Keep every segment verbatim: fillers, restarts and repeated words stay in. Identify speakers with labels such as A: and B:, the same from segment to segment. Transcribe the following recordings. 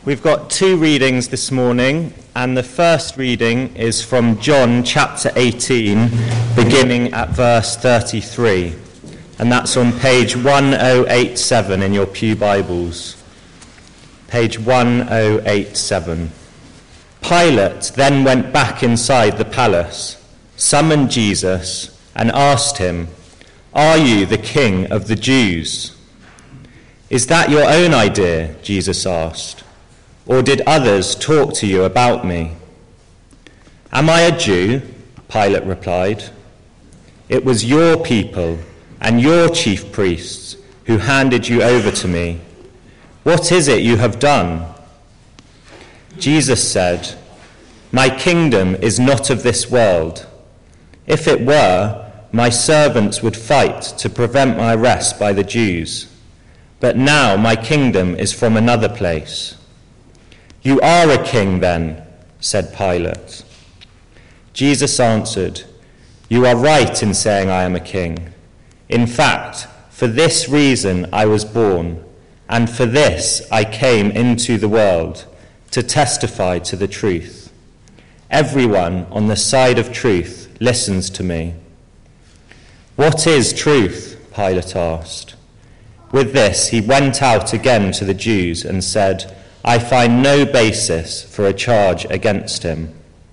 A: We've got two readings this morning, and the first reading is from John chapter eighteen, beginning at verse thirty-three, and that's on page one oh eight seven in your pew Bibles. Page one oh eight seven. Pilate then went back inside the palace, summoned Jesus, and asked him, "Are you the king of the Jews?" "Is that your own idea?" Jesus asked. "Or did others talk to you about me?" "Am I a Jew?" Pilate replied. "It was your people and your chief priests who handed you over to me. What is it you have done?" Jesus said, "My kingdom is not of this world. If it were, my servants would fight to prevent my arrest by the Jews. But now my kingdom is from another place." "You are a king then," said Pilate. Jesus answered, "You are right in saying I am a king. In fact, for this reason I was born, and for this I came into the world, to testify to the truth. Everyone on the side of truth listens to me." "What is truth?" Pilate asked. With this he went out again to the Jews and said, "I find no basis for a charge against him."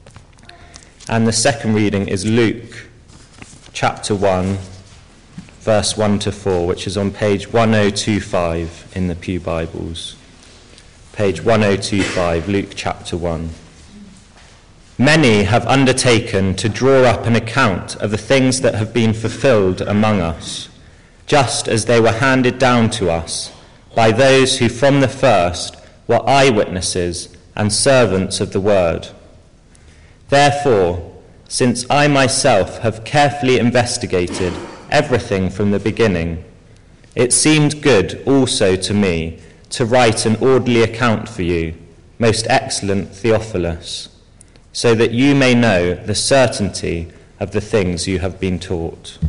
A: And the second reading is Luke chapter one, verse one to four, which is on page one oh two five in the pew Bibles. Page one oh two five, Luke chapter one. "Many have undertaken to draw up an account of the things that have been fulfilled among us, just as they were handed down to us by those who from the first were eyewitnesses and servants of the word. Therefore, since I myself have carefully investigated everything from the beginning, it seemed good also to me to write an orderly account for you, most excellent Theophilus, so that you may know the certainty of the things you have been taught."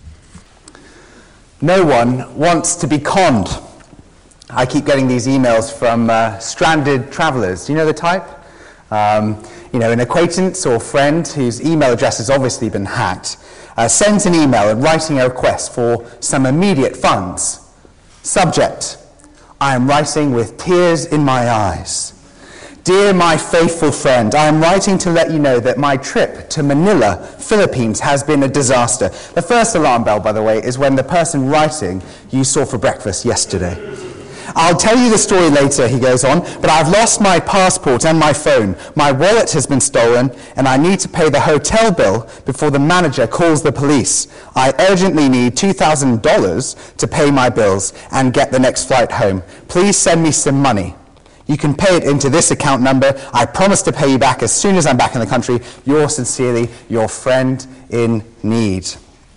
B: No one wants to be conned. I keep getting these emails from uh, stranded travelers. Do you know the type? Um, you know, an acquaintance or friend whose email address has obviously been hacked uh, sends an email and writing a request for some immediate funds. Subject: "I am writing with tears in my eyes. Dear my faithful friend, I am writing to let you know that my trip to Manila, Philippines has been a disaster." The first alarm bell, by the way, is when the person writing you saw for breakfast yesterday. "I'll tell you the story later," he goes on, "but I've lost my passport and my phone. My wallet has been stolen, and I need to pay the hotel bill before the manager calls the police. I urgently need two thousand dollars to pay my bills and get the next flight home. Please send me some money. You can pay it into this account number. I promise to pay you back as soon as I'm back in the country. Yours sincerely, your friend in need."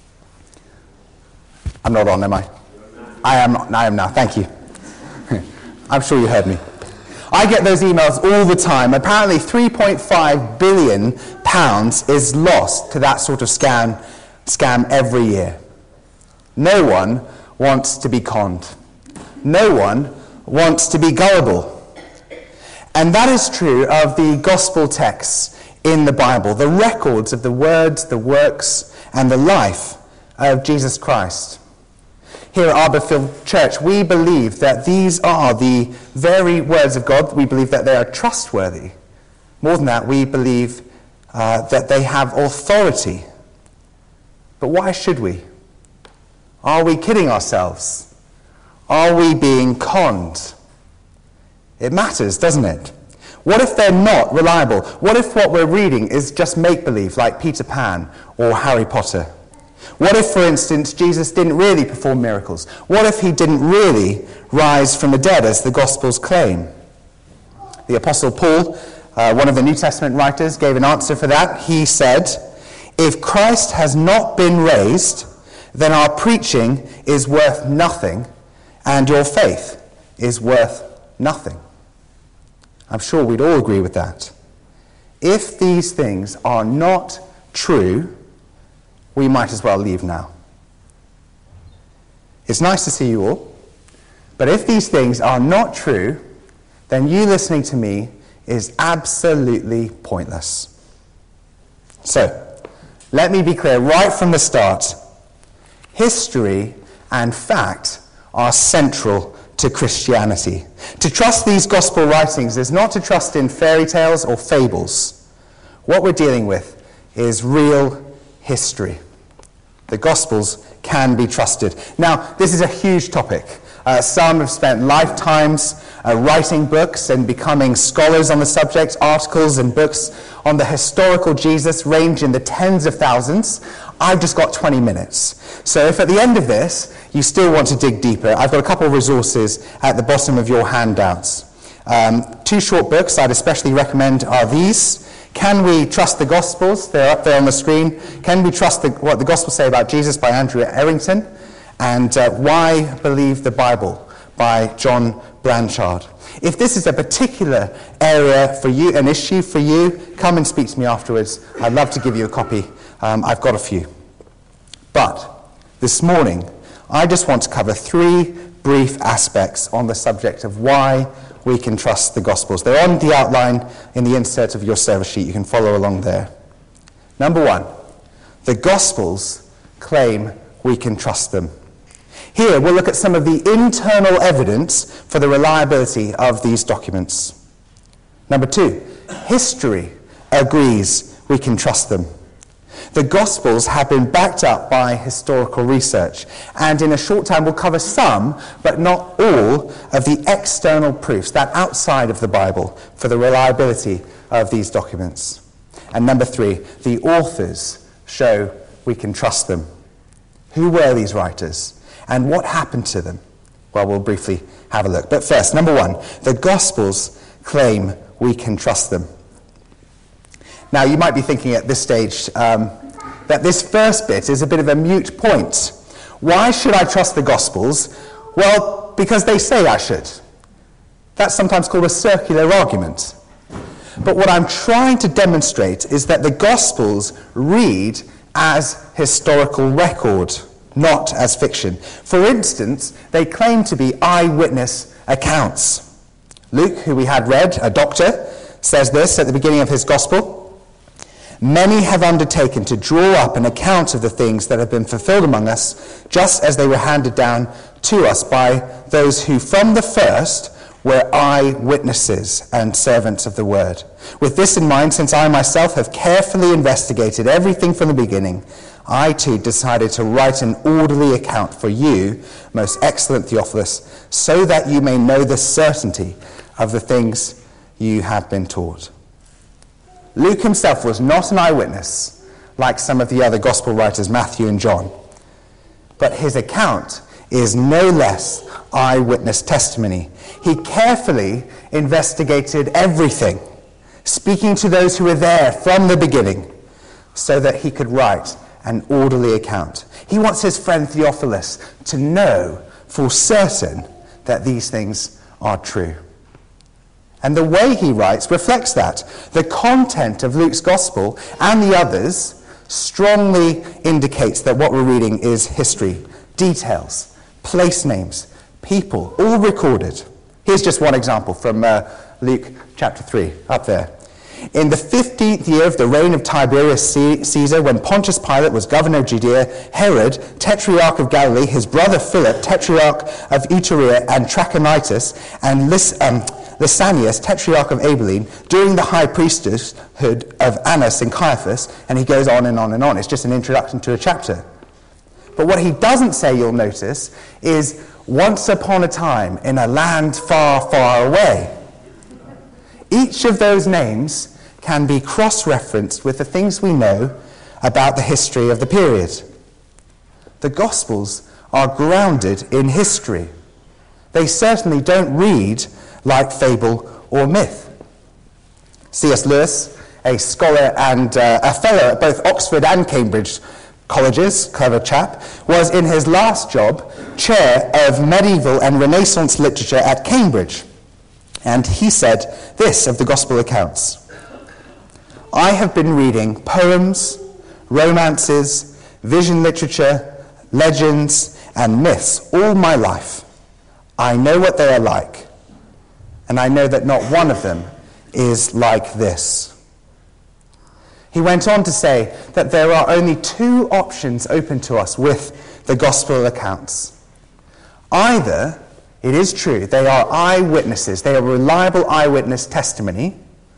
B: I'm not on, am I? I am not. I am now. Thank you. I'm sure you heard me. I get those emails all the time. Apparently three point five billion pounds is lost to that sort of scam, scam every year. No one wants to be conned. No one wants to be gullible. And that is true of the gospel texts in the Bible, the records of the words, the works, and the life of Jesus Christ. Here at Arborfield Church, we believe that these are the very words of God. We believe that they are trustworthy. More than that, we believe uh, that they have authority. But why should we? Are we kidding ourselves? Are we being conned? It matters, doesn't it? What if they're not reliable? What if what we're reading is just make-believe, like Peter Pan or Harry Potter? What if, for instance, Jesus didn't really perform miracles? What if he didn't really rise from the dead, as the Gospels claim? The Apostle Paul, uh, one of the New Testament writers, gave an answer for that. He said, "If Christ has not been raised, then our preaching is worth nothing, and your faith is worth nothing." I'm sure we'd all agree with that. If these things are not true, we might as well leave now. It's nice to see you all, but if these things are not true, then you listening to me is absolutely pointless. So, let me be clear right from the start. History and fact are central to Christianity. To trust these gospel writings is not to trust in fairy tales or fables. What we're dealing with is real history. The Gospels can be trusted. Now, this is a huge topic. Uh, some have spent lifetimes uh, writing books and becoming scholars on the subject. Articles and books on the historical Jesus range in the tens of thousands. I've just got twenty minutes. So if at the end of this you still want to dig deeper, I've got a couple of resources at the bottom of your handouts. Um, two short books I'd especially recommend are these. Can We Trust the Gospels? They're up there on the screen. Can We Trust the, What the Gospels Say About Jesus by Andrew Errington? And uh, Why Believe the Bible by John Blanchard. If this is a particular area for you, an issue for you, come and speak to me afterwards. I'd love to give you a copy. Um, I've got a few. But this morning, I just want to cover three brief aspects on the subject of why we can trust the Gospels. They're on the outline in the insert of your service sheet. You can follow along there. Number one, the Gospels claim we can trust them. Here, we'll look at some of the internal evidence for the reliability of these documents. Number two, history agrees we can trust them. The Gospels have been backed up by historical research, and in a short time we'll cover some, but not all, of the external proofs, that outside of the Bible, for the reliability of these documents. And number three, the authors show we can trust them. Who were these writers, and what happened to them? Well, we'll briefly have a look. But first, number one, the Gospels claim we can trust them. Now, you might be thinking at this stage um, that this first bit is a bit of a moot point. Why should I trust the Gospels? Well, because they say I should. That's sometimes called a circular argument. But what I'm trying to demonstrate is that the Gospels read as historical record, not as fiction. For instance, they claim to be eyewitness accounts. Luke, who we had read, a doctor, says this at the beginning of his Gospel. Many have undertaken to draw up an account of the things that have been fulfilled among us, just as they were handed down to us by those who from the first were eyewitnesses and servants of the word. With this in mind, since I myself have carefully investigated everything from the beginning, I too decided to write an orderly account for you, most excellent Theophilus, so that you may know the certainty of the things you have been taught. Luke himself was not an eyewitness, like some of the other gospel writers, Matthew and John. But his account is no less eyewitness testimony. He carefully investigated everything, speaking to those who were there from the beginning, so that he could write an orderly account. He wants his friend Theophilus to know for certain that these things are true. And the way he writes reflects that. The content of Luke's gospel and the others strongly indicates that what we're reading is history, details, place names, people, all recorded. Here's just one example from uh, Luke chapter three, up there. In the fifteenth year of the reign of Tiberius Caesar, when Pontius Pilate was governor of Judea, Herod, tetrarch of Galilee, his brother Philip, tetrarch of Iturea and Trachonitis, and Lys, um, Lysanias, tetrarch of Abilene, during the high priesthood of Annas and Caiaphas, and he goes on and on and on. It's just an introduction to a chapter. But what he doesn't say, you'll notice, is once upon a time in a land far, far away. Each of those names can be cross-referenced with the things we know about the history of the period. The Gospels are grounded in history. They certainly don't read like fable or myth. C S Lewis, a scholar and uh, a fellow at both Oxford and Cambridge colleges, clever chap, was in his last job chair of medieval and Renaissance literature at Cambridge. And he said this of the Gospel accounts: I have been reading poems, romances, vision literature, legends, and myths all my life. I know what they are like, and I know that not one of them is like this. He went on to say that there are only two options open to us with the gospel accounts. Either it is true, they are eyewitnesses, they are reliable eyewitness testimony,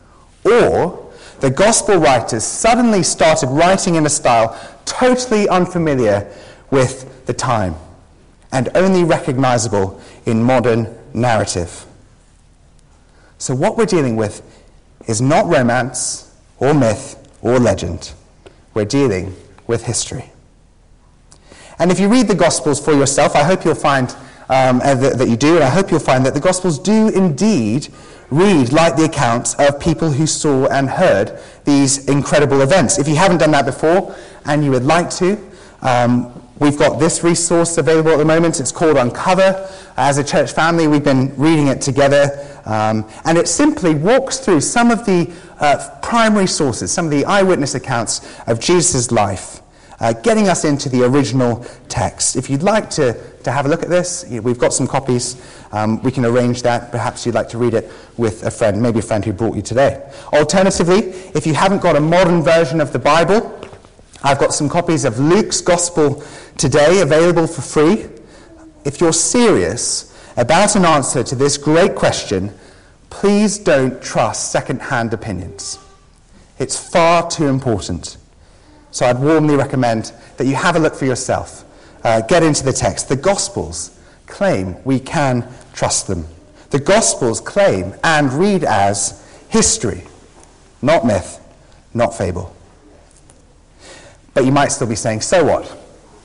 B: or the gospel writers suddenly started writing in a style totally unfamiliar with the time and only recognizable in modern narrative. So what we're dealing with is not romance or myth or legend. We're dealing with history. And if you read the Gospels for yourself, I hope you'll find um, that, that you do, and I hope you'll find that the Gospels do indeed read like the accounts of people who saw and heard these incredible events. If you haven't done that before and you would like to, um, we've got this resource available at the moment. It's called Uncover. As a church family, we've been reading it together, um, and it simply walks through some of the uh, primary sources, some of the eyewitness accounts of Jesus' life, uh, getting us into the original text. If you'd like to, to have a look at this, we've got some copies. Um, we can arrange that. Perhaps you'd like to read it with a friend, maybe a friend who brought you today. Alternatively, if you haven't got a modern version of the Bible, I've got some copies of Luke's Gospel today available for free. If you're serious about an answer to this great question, please don't trust second-hand opinions. It's far too important. So I'd warmly recommend that you have a look for yourself. Uh, get into the text. The Gospels claim we can trust them. The Gospels claim and read as history, not myth, not fable. But you might still be saying, so what?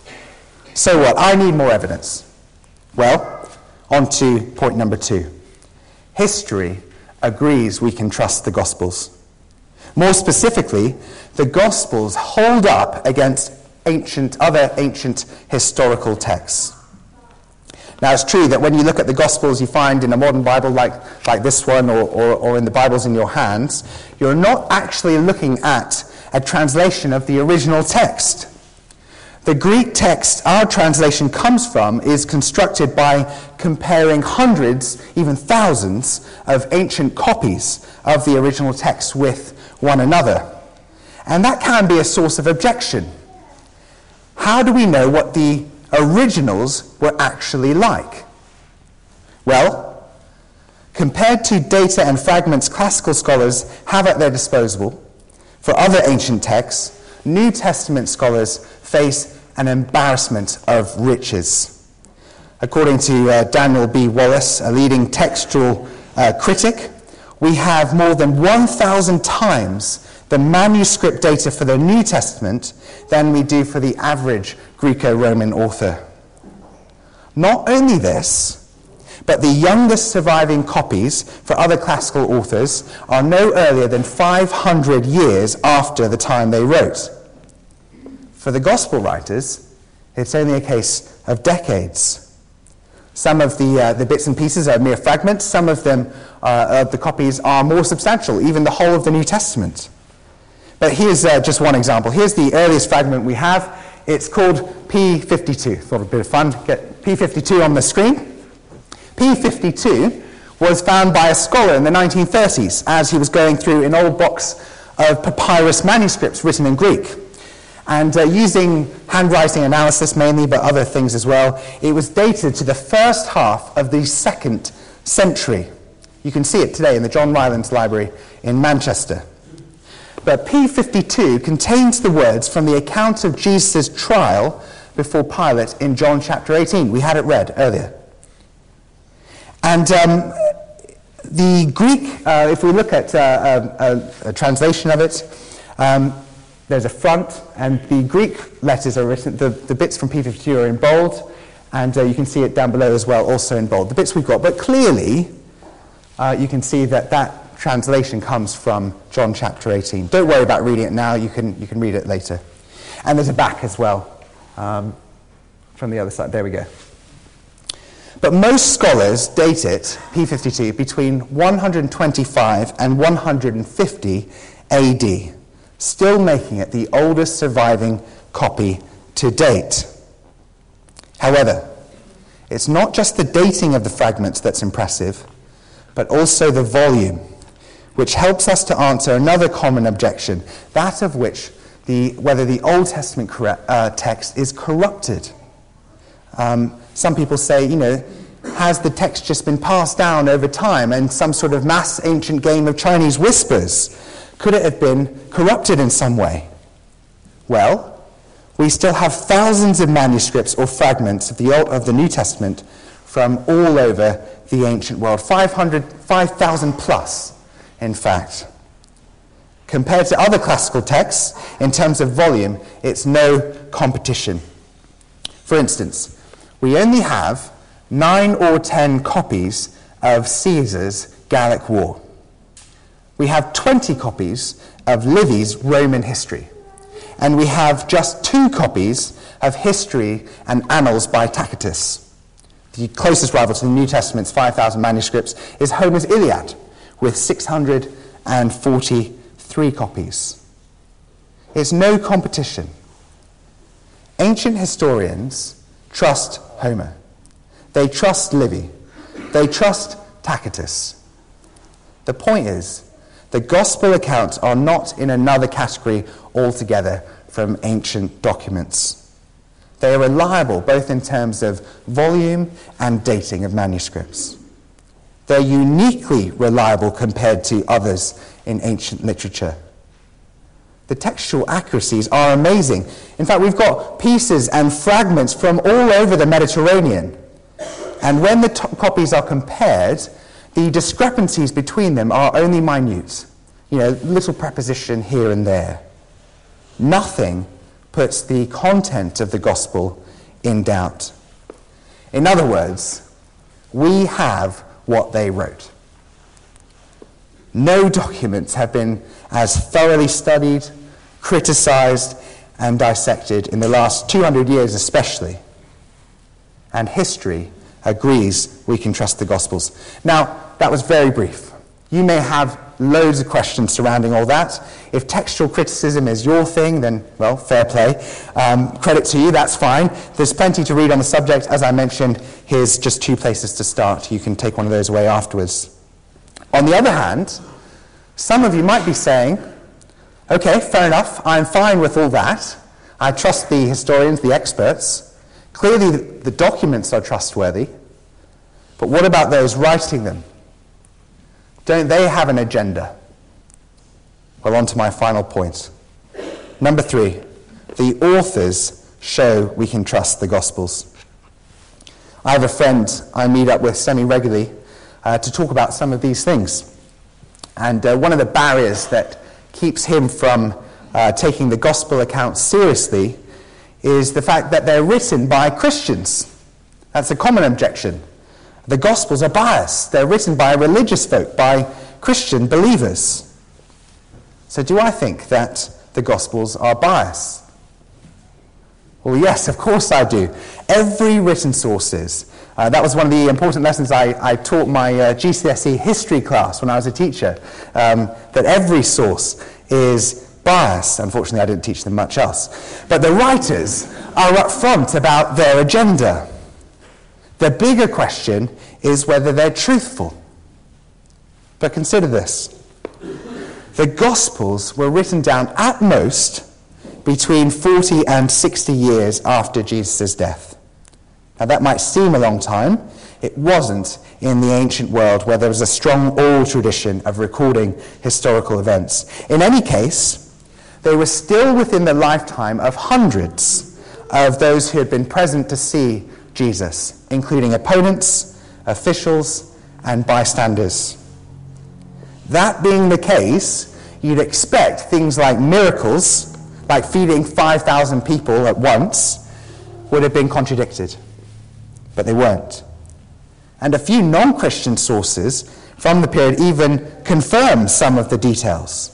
B: So what? I need more evidence. Well, on to point number two. History agrees we can trust the Gospels. More specifically, the Gospels hold up against ancient, other ancient historical texts. Now, it's true that when you look at the Gospels you find in a modern Bible like, like this one, or, or, or in the Bibles in your hands, you're not actually looking at a translation of the original text. The Greek text our translation comes from is constructed by comparing hundreds, even thousands, of ancient copies of the original text with one another. And that can be a source of objection. How do we know what the originals were actually like? Well, compared to data and fragments classical scholars have at their disposal for other ancient texts, New Testament scholars face an embarrassment of riches. According to uh, Daniel B. Wallace, a leading textual uh, critic, we have more than one thousand times the manuscript data for the New Testament than we do for the average Greco-Roman author. Not only this, but the youngest surviving copies for other classical authors are no earlier than five hundred years after the time they wrote. For the Gospel writers, it's only a case of decades. Some of the, uh, the bits and pieces are mere fragments. Some of them, uh, of the copies, are more substantial, even the whole of the New Testament. But here's uh, just one example. Here's the earliest fragment we have. It's called P fifty-two. Thought a bit of fun. Get P fifty-two on the screen. P fifty-two was found by a scholar in the nineteen thirties as he was going through an old box of papyrus manuscripts written in Greek. And uh, using handwriting analysis mainly, but other things as well, it was dated to the first half of the second century. You can see it today in the John Rylands Library in Manchester. But P fifty-two contains the words from the account of Jesus' trial before Pilate in John chapter eighteen. We had it read earlier. And um, the Greek, uh, if we look at uh, a, a, a translation of it, um, there's a front, and the Greek letters are written, the, the bits from P fifty-two are in bold, and uh, you can see it down below as well, also in bold, the bits we've got. But clearly, uh, you can see that that translation comes from John chapter eighteen. Don't worry about reading it now, you can, you can read it later. And there's a back as well, um, from the other side. There we go. But most scholars date it, P fifty-two, between one hundred twenty-five and one hundred fifty A D, still making it the oldest surviving copy to date. However, it's not just the dating of the fragments that's impressive, but also the volume, which helps us to answer another common objection, that of which the, whether the Old Testament corre- uh, text is corrupted. Um, some people say, you know, has the text just been passed down over time in some sort of mass ancient game of Chinese whispers? Could it have been corrupted in some way? Well, we still have thousands of manuscripts or fragments of the, Old, of the New Testament from all over the ancient world, five hundred, five thousand plus, in fact. Compared to other classical texts, in terms of volume, it's no competition. For instance, we only have nine or ten copies of Caesar's Gallic War. We have twenty copies of Livy's Roman history. And we have just two copies of History and Annals by Tacitus. The closest rival to the New Testament's five thousand manuscripts is Homer's Iliad, with six hundred forty-three copies. It's no competition. Ancient historians trust Homer. They trust Livy. They trust Tacitus. The point is, the Gospel accounts are not in another category altogether from ancient documents. They are reliable both in terms of volume and dating of manuscripts. They're uniquely reliable compared to others in ancient literature. The textual accuracies are amazing. In fact, we've got pieces and fragments from all over the Mediterranean. And when the to- copies are compared, the discrepancies between them are only minute. You know, little preposition here and there. Nothing puts the content of the gospel in doubt. In other words, we have what they wrote. No documents have been as thoroughly studied, criticized, and dissected in the last two hundred years especially. And history agrees we can trust the Gospels. Now, that was very brief. You may have loads of questions surrounding all that. If textual criticism is your thing, then, well, fair play. Um, credit to you, that's fine. There's plenty to read on the subject. As I mentioned, here's just two places to start. You can take one of those away afterwards. On the other hand, some of you might be saying, okay, fair enough, I'm fine with all that. I trust the historians, the experts. Clearly, the documents are trustworthy. But what about those writing them? Don't they have an agenda? Well, on to my final point. Number three, the authors show we can trust the Gospels. I have a friend I meet up with semi-regularly uh, to talk about some of these things. And uh, one of the barriers that keeps him from uh, taking the Gospel accounts seriously is the fact that they're written by Christians. That's a common objection. The Gospels are biased. They're written by religious folk, by Christian believers. So do I think that the Gospels are biased? Well, yes, of course I do. Every written sources. Uh, that was one of the important lessons I, I taught my uh, G C S E history class when I was a teacher, um, that every source is biased. Unfortunately, I didn't teach them much else. But the writers are upfront about their agenda. The bigger question is whether they're truthful. But consider this. The Gospels were written down at most between forty and sixty years after Jesus' death. Now that might seem a long time. It wasn't in the ancient world where there was a strong oral tradition of recording historical events. In any case, they were still within the lifetime of hundreds of those who had been present to see Jesus, including opponents, officials, and bystanders. That being the case, you'd expect things like miracles, like feeding five thousand people at once, would have been contradicted. But they weren't. And a few non-Christian sources from the period even confirm some of the details.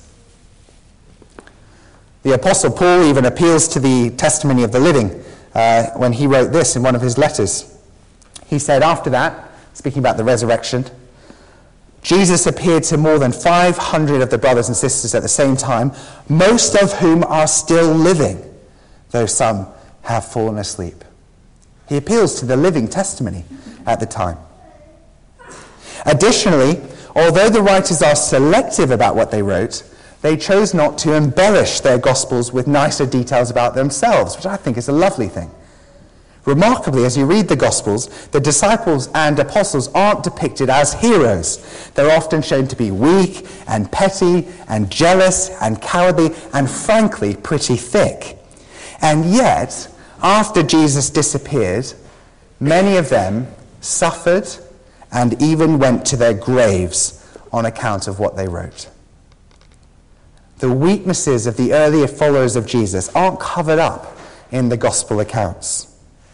B: The Apostle Paul even appeals to the testimony of the living uh, when he wrote this in one of his letters. He said after that, speaking about the resurrection, Jesus appeared to more than five hundred of the brothers and sisters at the same time, most of whom are still living, though some have fallen asleep. He appeals to the living testimony at the time. Additionally, Although the writers are selective about what they wrote, they chose not to embellish their Gospels with nicer details about themselves, which I think is a lovely thing. Remarkably, as you read the Gospels, the disciples and apostles aren't depicted as heroes. They're often shown to be weak and petty and jealous and cowardly and, frankly, pretty thick. And yet, after Jesus disappeared, many of them suffered and even went to their graves on account of what they wrote. The weaknesses of the earlier followers of Jesus aren't covered up in the Gospel accounts.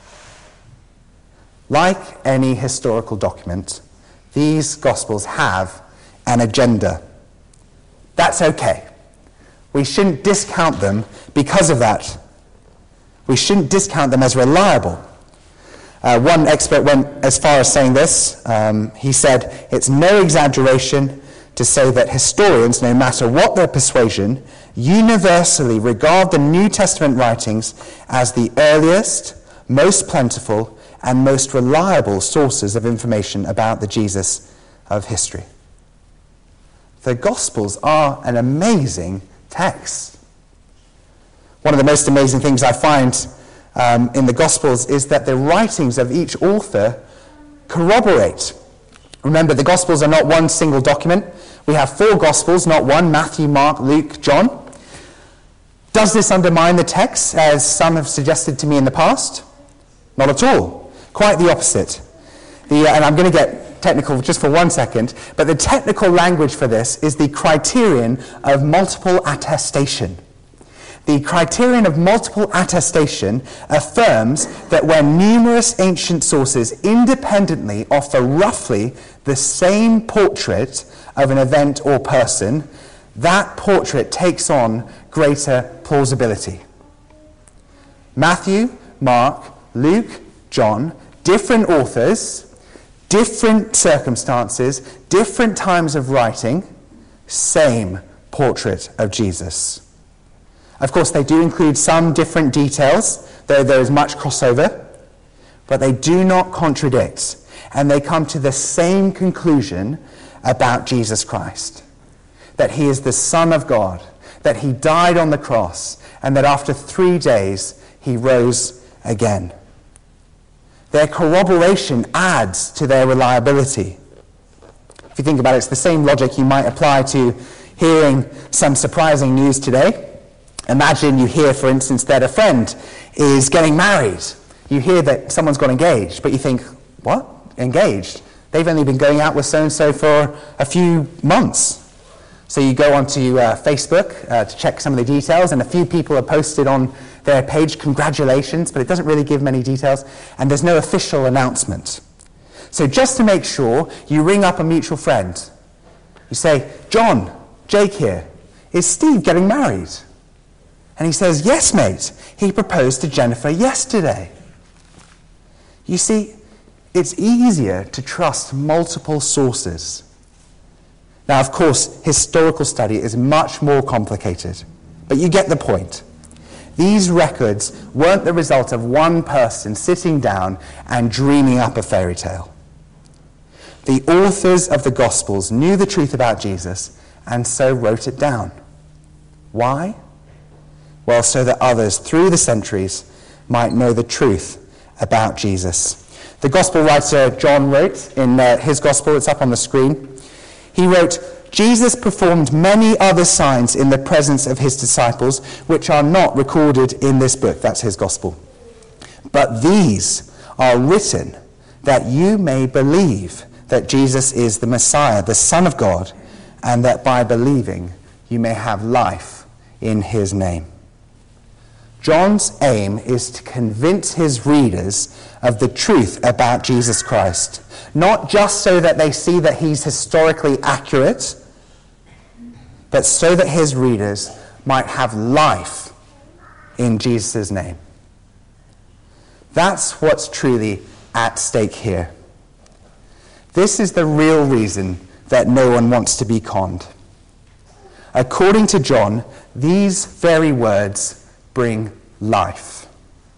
B: Like any historical document, these Gospels have an agenda. That's okay. We shouldn't discount them because of that. We shouldn't discount them as reliable. Uh, one expert went as far as saying this. Um, he said, "It's no exaggeration to say that historians, no matter what their persuasion, universally regard the New Testament writings as the earliest, most plentiful, and most reliable sources of information about the Jesus of history." The Gospels are an amazing text. One of the most amazing things I find um, in the Gospels is that the writings of each author corroborate. Remember, the Gospels are not one single document. We have four Gospels, not one: Matthew, Mark, Luke, John. Does this undermine the text, as some have suggested to me in the past? Not at all. Quite the opposite. The, uh, and I'm going to get technical just for one second, but the technical language for this is the criterion of multiple attestation. The criterion of multiple attestation affirms that when numerous ancient sources independently offer roughly the same portrait of an event or person, that portrait takes on greater plausibility. Matthew, Mark, Luke, John, different authors, different circumstances, different times of writing, same portrait of Jesus. Of course, they do include some different details, though there is much crossover, but they do not contradict, and they come to the same conclusion about Jesus Christ, that he is the Son of God, that he died on the cross, and that after three days he rose again. Their corroboration adds to their reliability. If you think about it, it's the same logic you might apply to hearing some surprising news today. Imagine you hear, for instance, that a friend is getting married. You hear that someone's got engaged, but you think, what? Engaged? They've only been going out with so-and-so for a few months. So you go onto uh, Facebook uh, to check some of the details, and a few people have posted on their page, congratulations, but it doesn't really give many details, and there's no official announcement. So just to make sure, you ring up a mutual friend. You say, "John, Jake here, is Steve getting married?" And he says, "Yes, mate, he proposed to Jennifer yesterday." You see, it's easier to trust multiple sources. Now, of course, historical study is much more complicated, but you get the point. These records weren't the result of one person sitting down and dreaming up a fairy tale. The authors of the Gospels knew the truth about Jesus and so wrote it down. Why? Well, so that others through the centuries might know the truth about Jesus. The Gospel writer John wrote in uh, his Gospel, it's up on the screen, he wrote, "Jesus performed many other signs in the presence of his disciples, which are not recorded in this book." That's his Gospel. "But these are written that you may believe that Jesus is the Messiah, the Son of God, and that by believing you may have life in his name." John's aim is to convince his readers of the truth about Jesus Christ, not just so that they see that he's historically accurate, but so that his readers might have life in Jesus' name. That's what's truly at stake here. This is the real reason that no one wants to be conned. According to John, these very words bring life.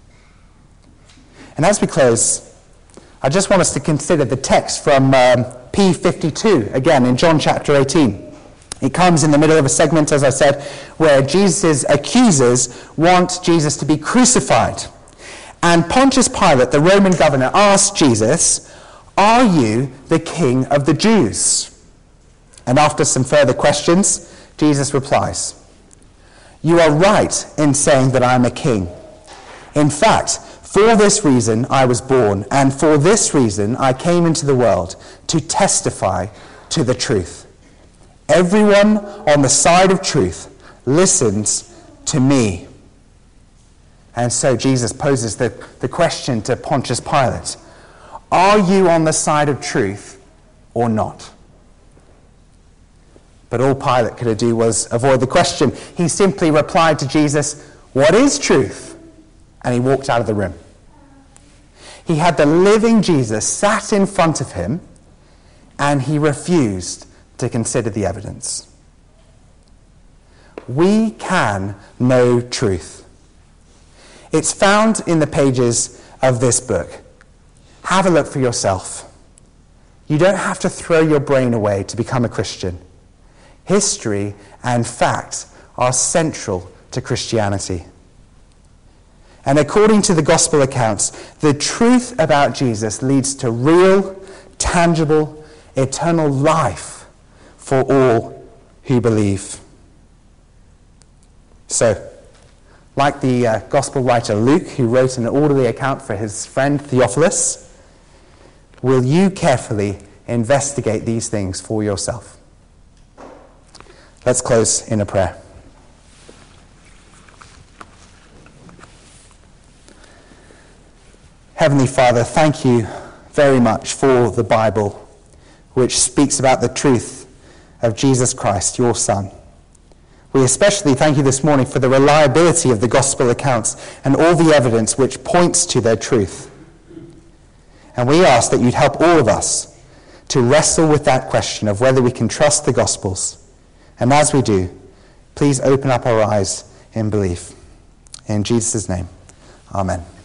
B: And as we close, I just want us to consider the text from um, P fifty-two, again in John chapter eighteen. It comes in the middle of a segment, as I said, where Jesus' accusers want Jesus to be crucified. And Pontius Pilate, the Roman governor, asked Jesus, "Are you the king of the Jews?" And after some further questions, Jesus replies, "You are right in saying that I am a king. In fact, for this reason I was born, and for this reason I came into the world, to testify to the truth. Everyone on the side of truth listens to me." And so Jesus poses the, the question to Pontius Pilate, "Are you on the side of truth or not?" But all Pilate could do was avoid the question. He simply replied to Jesus, "What is truth?" And he walked out of the room. He had the living Jesus sat in front of him, and he refused to consider the evidence. We can know truth. It's found in the pages of this book. Have a look for yourself. You don't have to throw your brain away to become a Christian. History and fact are central to Christianity. And according to the gospel accounts, the truth about Jesus leads to real, tangible, eternal life for all who believe. So, like the uh, gospel writer Luke, who wrote an orderly account for his friend Theophilus, will you carefully investigate these things for yourself? Let's close in a prayer. Heavenly Father, thank you very much for the Bible, which speaks about the truth of Jesus Christ, your Son. We especially thank you this morning for the reliability of the gospel accounts and all the evidence which points to their truth. And we ask that you'd help all of us to wrestle with that question of whether we can trust the Gospels. And as we do, please open up our eyes in belief. In Jesus' name, amen.